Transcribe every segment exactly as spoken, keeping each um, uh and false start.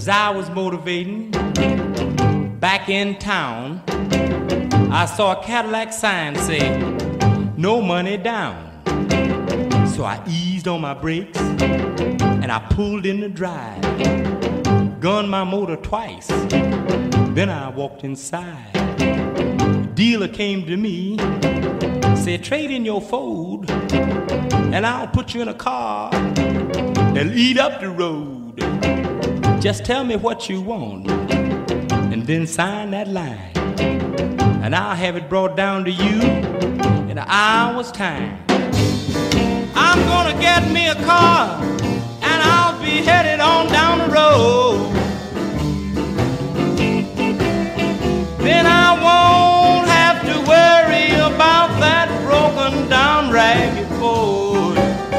As I was motivating back in town, I saw a Cadillac sign say, no money down. So I eased on my brakes and I pulled in the drive, gunned my motor twice, then I walked inside. The dealer came to me, said, trade in your Ford and I'll put you in a car that'll eat up the road. Just tell me what you want and then sign that line, and I'll have it brought down to you in an hour's time. I'm gonna get me a car and I'll be headed on down the road. Then I won't have to worry about that broken down ragged Ford.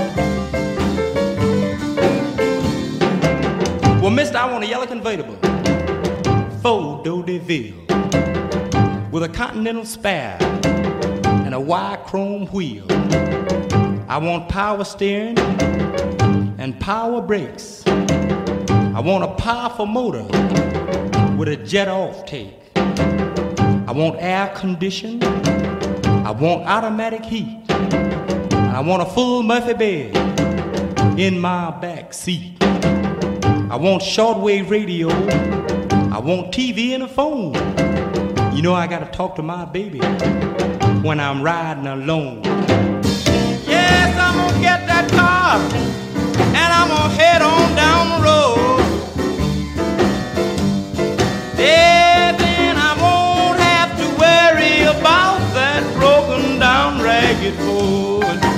Well, mister, I want a yellow convertible, Ford D'Hauteville, with a Continental spare and a wide chrome wheel. I want power steering and power brakes. I want a powerful motor with a jet off take. I want air conditioning. I want automatic heat. And I want a full Murphy bed in my back seat. I want shortwave radio. I want T V and a phone. You know I gotta talk to my baby when I'm riding alone. Yes, I'm gonna get that car and I'm gonna head on down the road. Yeah, then I won't have to worry about that broken down ragged Ford.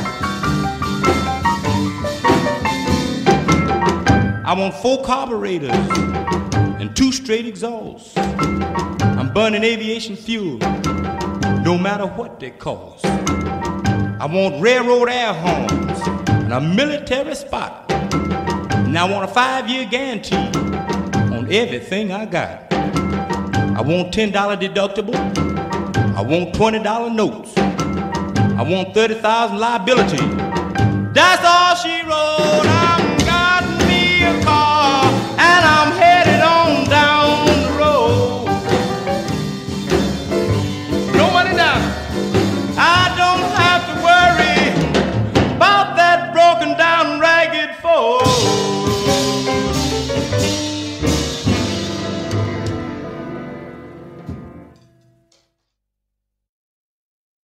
I want four carburetors and two straight exhausts. I'm burning aviation fuel, no matter what they cost. I want railroad air horns and a military spot. And I want a five-year guarantee on everything I got. I want ten dollar deductible. I want twenty dollar notes. I want thirty thousand liability. That's all she wrote. I'm